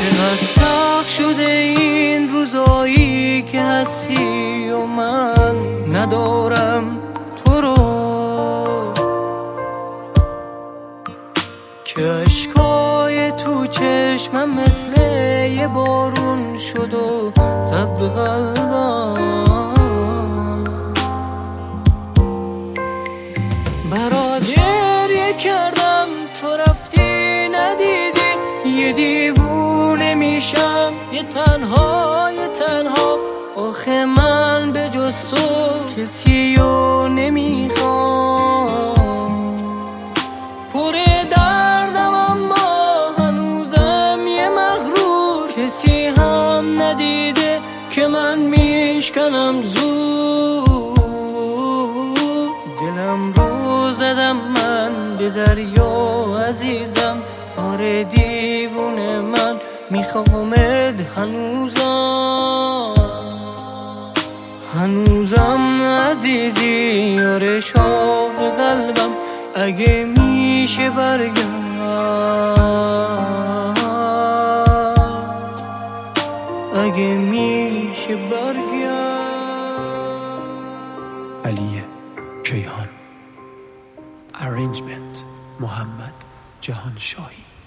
چقدر سخت شده این روزایی که هستی و من ندارم تو رو، که اشکای تو چشمم مثل یه بارون شد و زد به قلبم. برات گریه کردم تو رفتی ندیدی، یه دیوونه میشم یه تنها آخه من به جز تو کسی رو نمیخوام. پر دردم اما هنوزم یه مغرور، کسی هم ندیده که من میشکنم زود. دلم رو زدم من به دریا عزیزم، آره دیوونه من میخوامت هنوزم عزیزی، آره شاه قلبم، اگه میشه برگرد، اگه میشه برگرد. علی کیهان. Arrangement محمد جهانشاهی.